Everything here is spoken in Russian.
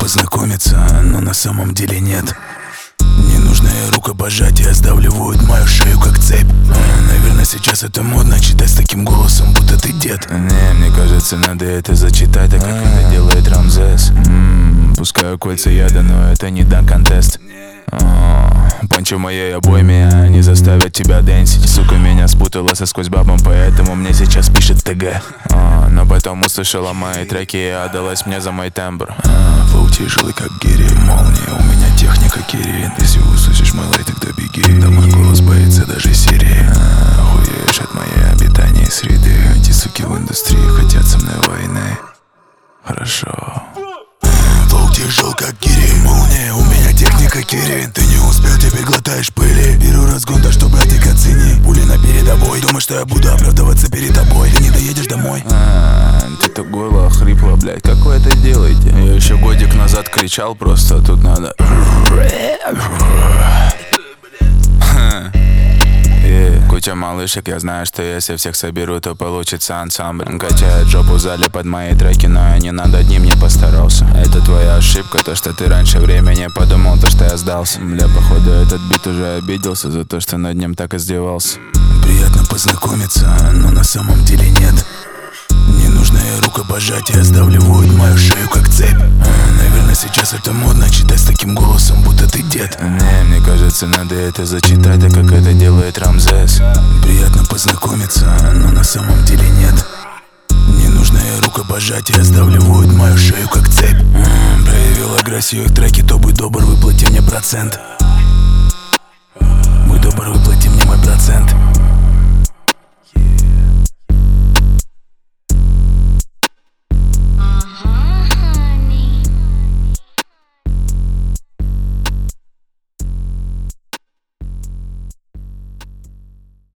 познакомиться, но на самом деле нет. Ненужное рукопожатие сдавливают мою шею как цепь. Наверное, сейчас это модно читать с таким голосом, будто ты дед. Не, мне кажется, надо это зачитать, так как это делает Рамзес. Пускаю кольца яда, но это не дан-контест. Панчо в моей обойме, они заставят тебя дэнсить. Сука меня спутала со сквозь бабом, поэтому мне сейчас пишет ТГ. Но потом услышала мои треки и отдалась мне за мой тембр. Флоу тяжелый как гири, молния, у меня техника Кири. Если услышишь мой лай, тогда беги. Да мой голос боится даже Сирии. Охуеешь от моей обитания среды. Эти суки в индустрии хотят со мной войны. Хорошо. Флоу тяжел как гири, молния, у меня техника Кири. Ты не успел, теперь глотаешь пыли. Беру разгон, так что, братик, оцени. Пули на передовой, думаешь, что я буду оправдываться перед тобой. Ты не доедешь домой. Ты так горло охрипло, блядь, как вы это делаете? Я еще годик назад кричал, просто тут надо. Куча малышек, я знаю, что если всех соберу, то получится ансамбль. Качает жопу в зале под мои треки, но я не над одним не постарался. Это твоя ошибка, то что ты раньше времени подумал, то что я сдался. Бля, походу этот бит уже обиделся за то, что над ним так издевался. Приятно познакомиться, но на самом деле нет. Ненужное рукопожатие сдавливают мою шею как цепь. Наверное, сейчас это модно читать с таким голосом, будто ты дед. Не, мне кажется, надо это зачитать, так как это делает Рамзес. Приятно познакомиться, но на самом деле нет. Ненужное рукопожатие сдавливают мою шею как цепь. Проявил агрессию в треке, то будь добр, выплати мне процент.